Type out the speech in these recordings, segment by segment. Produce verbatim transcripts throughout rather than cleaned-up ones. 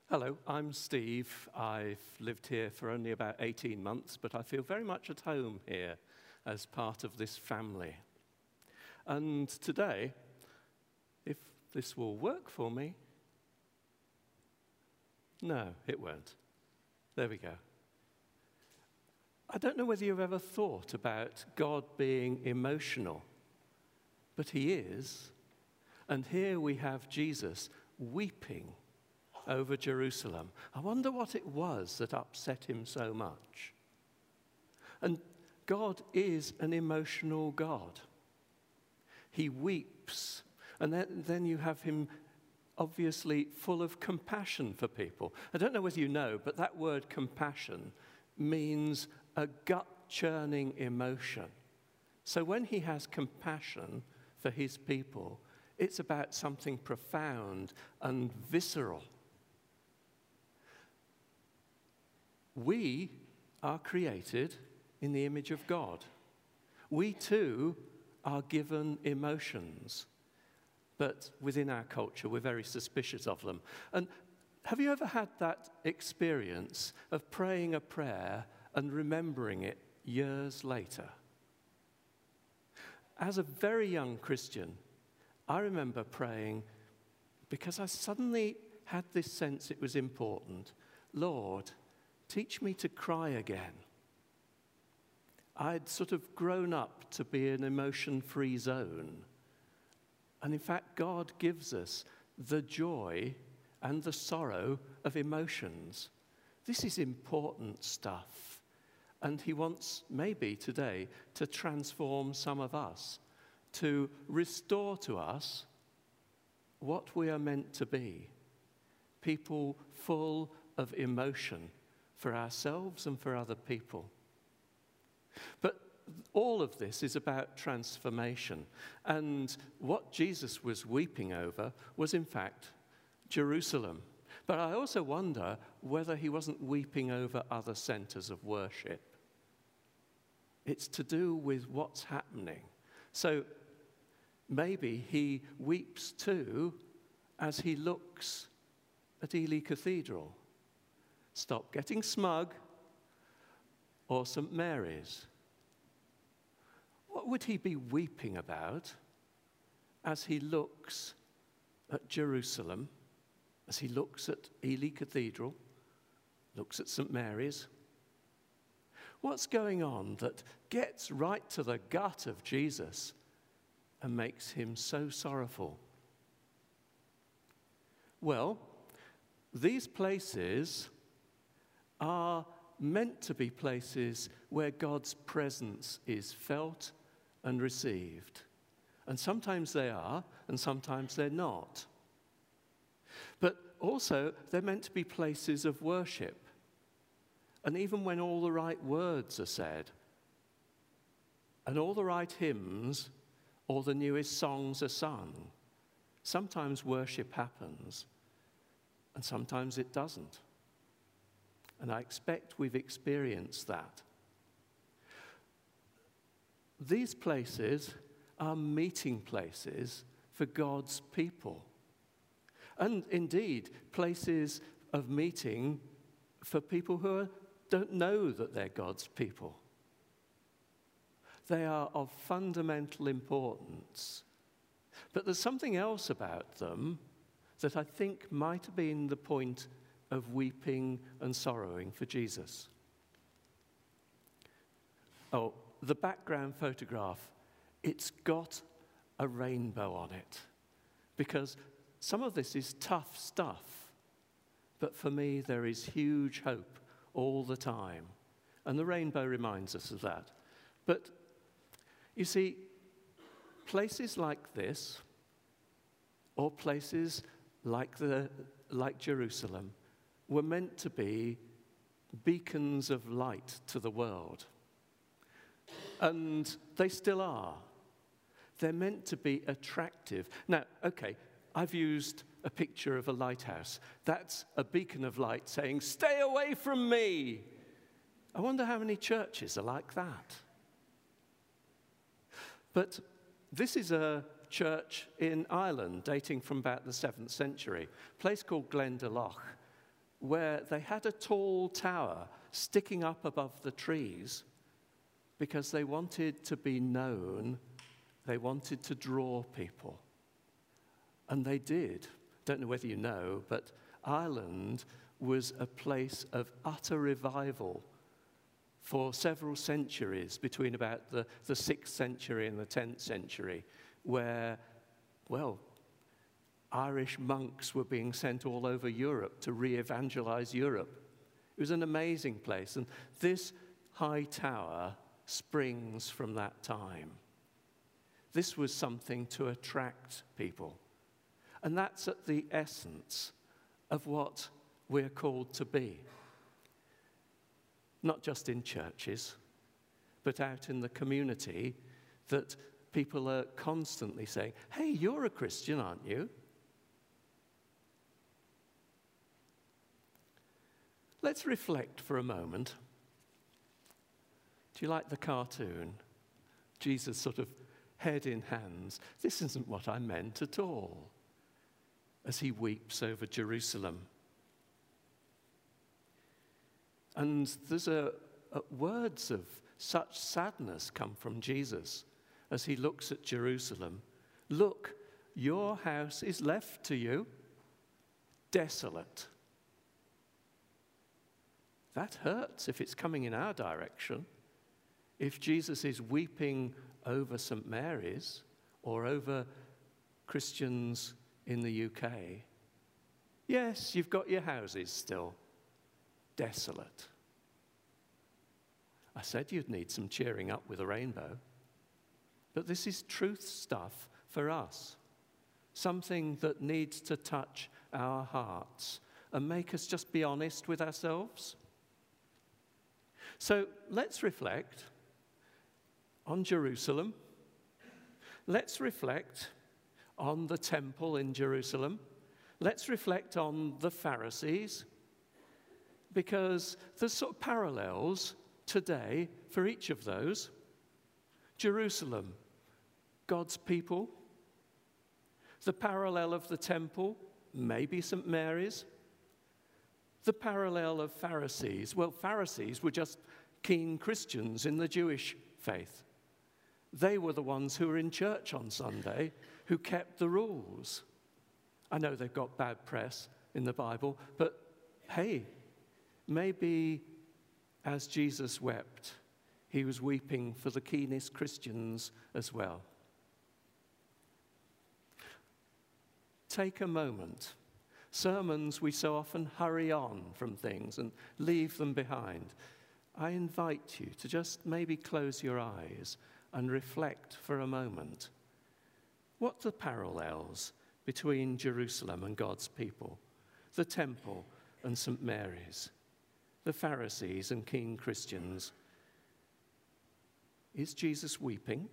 Hello, I'm Steve. I've lived here for only about eighteen months, but I feel very much at home here as part of this family. And today, if this will work for me, no, it won't. There we go. I don't know whether you've ever thought about God being emotional, but he is. And here we have Jesus weeping over Jerusalem. I wonder what it was that upset him so much. And God is an emotional God. He weeps, and then, then you have him obviously full of compassion for people. I don't know whether you know, but that word compassion means a gut-churning emotion. So when he has compassion for his people, it's about something profound and visceral. We are created in the image of God. We too are given emotions, but within our culture we're very suspicious of them. And have you ever had that experience of praying a prayer and remembering it years later? As a very young Christian, I remember praying because I suddenly had this sense it was important. Lord, teach me to cry again. I'd sort of grown up to be an emotion-free zone. And in fact, God gives us the joy and the sorrow of emotions. This is important stuff. And he wants, maybe today, to transform some of us, to restore to us what we are meant to be. People full of emotion for ourselves and for other people. But all of this is about transformation. And what Jesus was weeping over was, in fact, Jerusalem. But I also wonder whether he wasn't weeping over other centers of worship. It's to do with what's happening. So maybe he weeps too as he looks at Ely Cathedral. Stop getting smug, or Saint Mary's. What would he be weeping about as he looks at Jerusalem, as he looks at Ely Cathedral, looks at Saint Mary's? What's going on that gets right to the gut of Jesus and makes him so sorrowful? Well, these places are meant to be places where God's presence is felt and received. And sometimes they are, and sometimes they're not. But also, they're meant to be places of worship. And even when all the right words are said, and all the right hymns, or the newest songs are sung, sometimes worship happens, and sometimes it doesn't. And I expect we've experienced that. These places are meeting places for God's people. And indeed, places of meeting for people who are, don't know that they're God's people. They are of fundamental importance. But there's something else about them that I think might have been the point of weeping and sorrowing for Jesus. Oh, the background photograph, it's got a rainbow on it, because some of this is tough stuff, but for me there is huge hope all the time, and the rainbow reminds us of that. But you see, places like this, or places like the like Jerusalem, were meant to be beacons of light to the world. And they still are. They're meant to be attractive. Now, okay, I've used a picture of a lighthouse. That's a beacon of light saying, "Stay away from me." I wonder how many churches are like that. But this is a church in Ireland dating from about the seventh century, a place called Glendalough. where they had a tall tower sticking up above the trees because they wanted to be known, they wanted to draw people. And they did. Don't know whether you know, but Ireland was a place of utter revival for several centuries, between about the, the sixth century and the tenth century, where, well, Irish monks were being sent all over Europe to re-evangelize Europe. It was an amazing place, and this high tower springs from that time. This was something to attract people. And that's at the essence of what we're called to be. Not just in churches, but out in the community, that people are constantly saying, hey, you're a Christian, aren't you? Let's reflect for a moment. Do you like the cartoon? Jesus sort of head in hands. This isn't what I meant at all. As he weeps over Jerusalem. And there's a, a words of such sadness come from Jesus as he looks at Jerusalem. Look, your house is left to you desolate. That hurts if it's coming in our direction. If Jesus is weeping over Saint Mary's or over Christians in the U K, yes, you've got your houses still desolate. I said you'd need some cheering up with a rainbow. But this is truth stuff for us. Something that needs to touch our hearts and make us just be honest with ourselves. So let's reflect on Jerusalem. Let's reflect on the temple in Jerusalem. Let's reflect on the Pharisees, because there's sort of parallels today for each of those. Jerusalem, God's people. The parallel of the temple, maybe Saint Mary's. The parallel of Pharisees. Well, Pharisees were just keen Christians in the Jewish faith. They were the ones who were in church on Sunday, who kept the rules. I know they've got bad press in the Bible, but hey, maybe as Jesus wept, he was weeping for the keenest Christians as well. Take a moment. Sermons, we so often hurry on from things and leave them behind. I invite you to just maybe close your eyes and reflect for a moment. What are the parallels between Jerusalem and God's people? The temple and Saint Mary's? The Pharisees and keen Christians? Is Jesus weeping?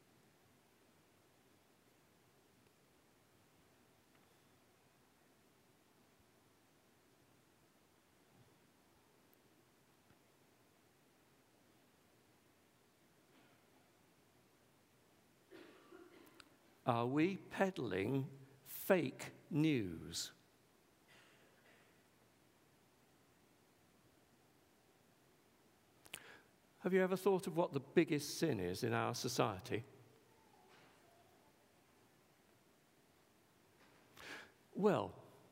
Are we peddling fake news? Have you ever thought of what the biggest sin is in our society? Well,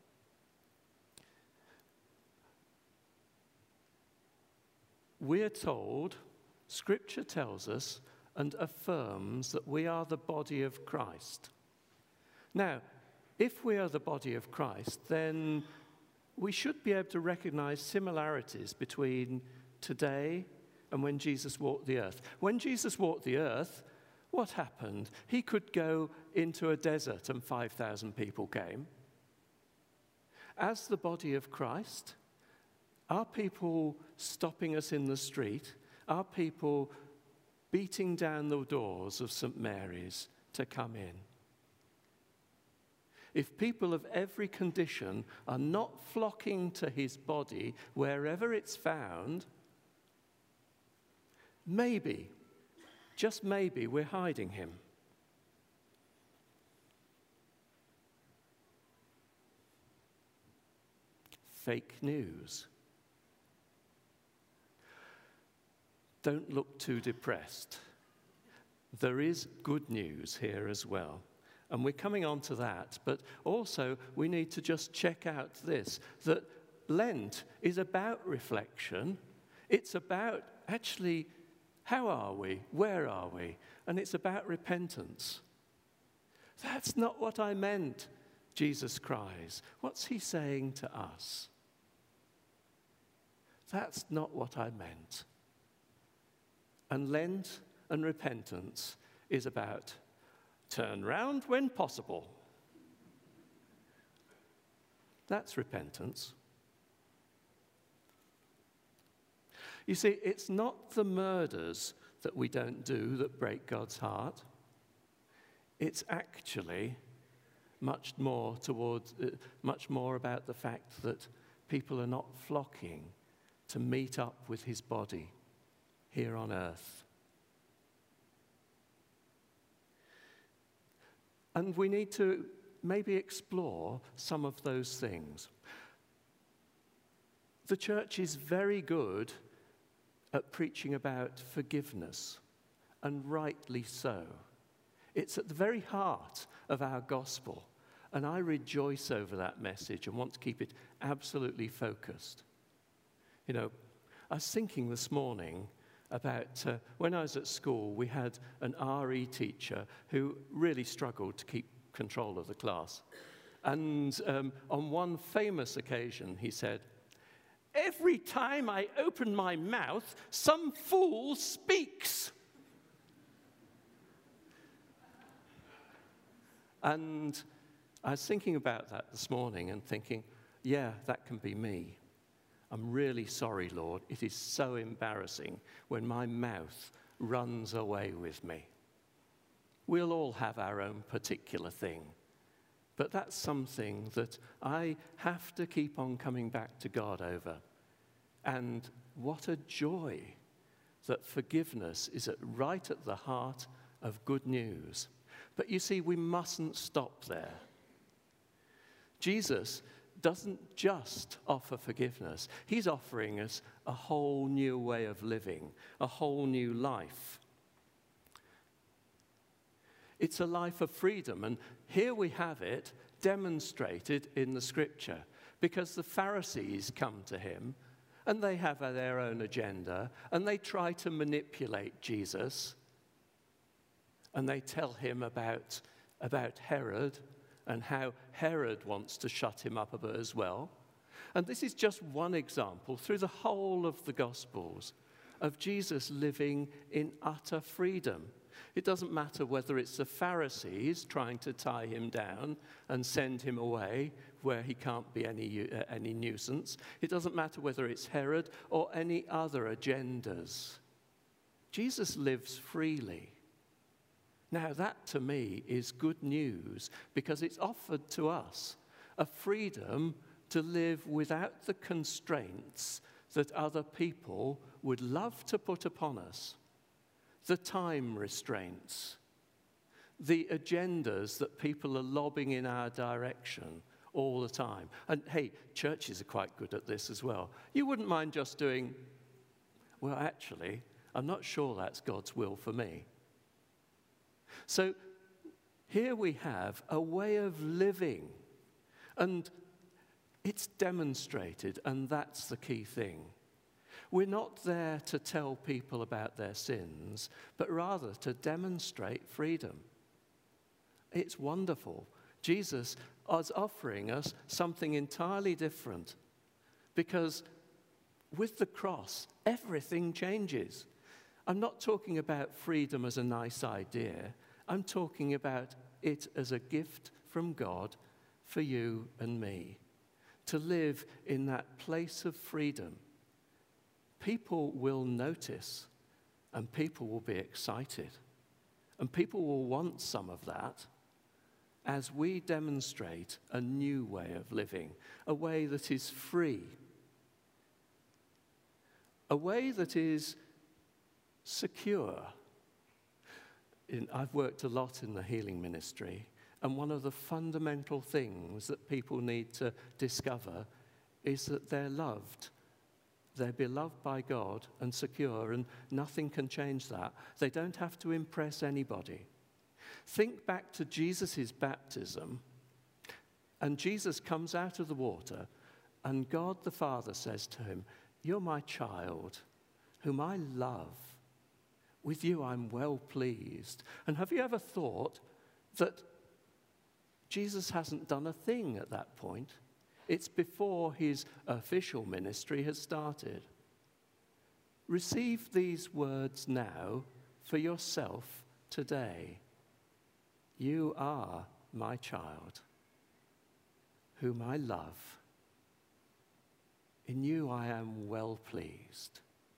we're told, Scripture tells us, and affirms that we are the body of Christ. Now, if we are the body of Christ, then we should be able to recognize similarities between today and when Jesus walked the earth. When Jesus walked the earth, what happened? He could go into a desert and five thousand people came. As the body of Christ, are people stopping us in the street? Are people beating down the doors of Saint Mary's to come in? If people of every condition are not flocking to his body wherever it's found, maybe, just maybe, we're hiding him. fake news. Don't look too depressed. There is good news here as well. And we're coming on to that. But also, we need to just check out this, that Lent is about reflection. It's about, actually, how are we? Where are we? And it's about repentance. That's not what I meant, Jesus cries. What's he saying to us? That's not what I meant. And Lent and repentance is about turn round when possible. That's repentance. You see, it's not the murders that we don't do that break God's heart. It's actually much more towards, uh, much more about the fact that people are not flocking to meet up with his body here on earth. And we need to maybe explore some of those things. The church is very good at preaching about forgiveness, and rightly so. It's at the very heart of our gospel, and I rejoice over that message and want to keep it absolutely focused. You know, I was thinking this morning about uh, when I was at school, we had an R E teacher who really struggled to keep control of the class. And um, on one famous occasion, he said, "Every time I open my mouth, some fool speaks." And I was thinking about that this morning and thinking, yeah, that can be me. I'm really sorry, Lord. It is so embarrassing when my mouth runs away with me. We'll all have our own particular thing. But that's something that I have to keep on coming back to God over. And what a joy that forgiveness is at, right at the heart of good news. But you see, we mustn't stop there. Jesus doesn't just offer forgiveness. He's offering us a whole new way of living, a whole new life. It's a life of freedom, and here we have it demonstrated in the scripture, because the Pharisees come to him, and they have their own agenda, and they try to manipulate Jesus, and they tell him about, about Herod, and how Herod wants to shut him up as well. And this is just one example through the whole of the Gospels of Jesus living in utter freedom. It doesn't matter whether it's the Pharisees trying to tie him down and send him away where he can't be any, uh, any nuisance. It doesn't matter whether it's Herod or any other agendas. Jesus lives freely. Now, that to me is good news, because it's offered to us a freedom to live without the constraints that other people would love to put upon us. The time restraints, the agendas that people are lobbing in our direction all the time. And hey, churches are quite good at this as well. You wouldn't mind just doing, well, actually, I'm not sure that's God's will for me. So here we have a way of living, and it's demonstrated, and that's the key thing. We're not there to tell people about their sins, but rather to demonstrate freedom. It's wonderful. Jesus is offering us something entirely different, because with the cross, everything changes. I'm not talking about freedom as a nice idea. I'm talking about it as a gift from God for you and me, to live in that place of freedom. People will notice, and people will be excited, and people will want some of that as we demonstrate a new way of living, a way that is free, a way that is secure. In, I've worked a lot in the healing ministry, and one of the fundamental things that people need to discover is that they're loved. They're beloved by God and secure, and nothing can change that. They don't have to impress anybody. Think back to Jesus' baptism, and Jesus comes out of the water, and God the Father says to him, "You're my child, whom I love. With you I'm well pleased." And have you ever thought that Jesus hasn't done a thing at that point? It's before his official ministry has started. Receive these words now for yourself today. You are my child, whom I love. In you I am well pleased.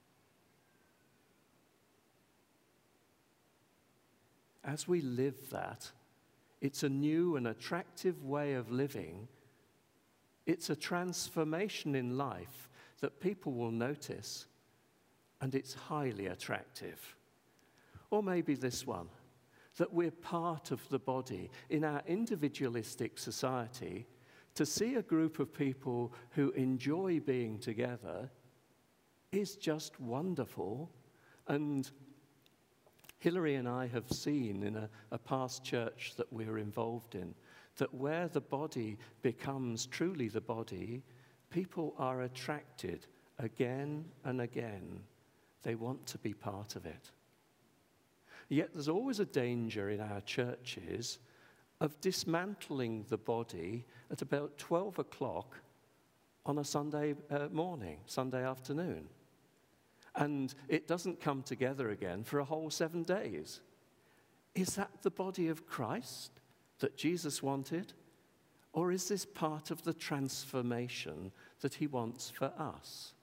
As we live that, it's a new and attractive way of living. It's a transformation in life that people will notice, and it's highly attractive. Or maybe this one, that we're part of the body. In our individualistic society, to see a group of people who enjoy being together is just wonderful. And Hilary and I have seen in a, a past church that we're involved in, that where the body becomes truly the body, people are attracted again and again. They want to be part of it. Yet there's always a danger in our churches of dismantling the body at about twelve o'clock on a Sunday uh, morning, Sunday afternoon. And it doesn't come together again for a whole seven days. Is that the body of Christ that Jesus wanted? Or is this part of the transformation that he wants for us?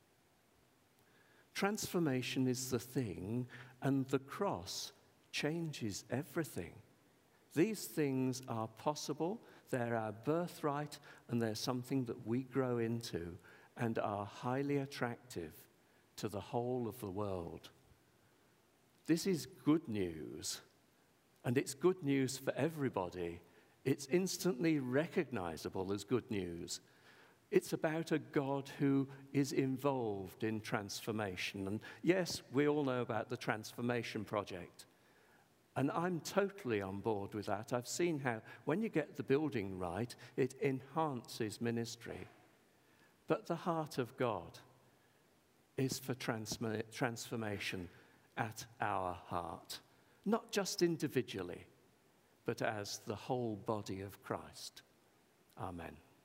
Transformation is the thing, and the cross changes everything. These things are possible, they're our birthright, and they're something that we grow into and are highly attractive to the whole of the world. This is good news, and it's good news for everybody. It's instantly recognizable as good news. It's about a God who is involved in transformation. And yes, we all know about the Transformation Project. And I'm totally on board with that. I've seen how when you get the building right, it enhances ministry. But the heart of God is for transma- transformation at our heart. Not just individually, but as the whole body of Christ. Amen.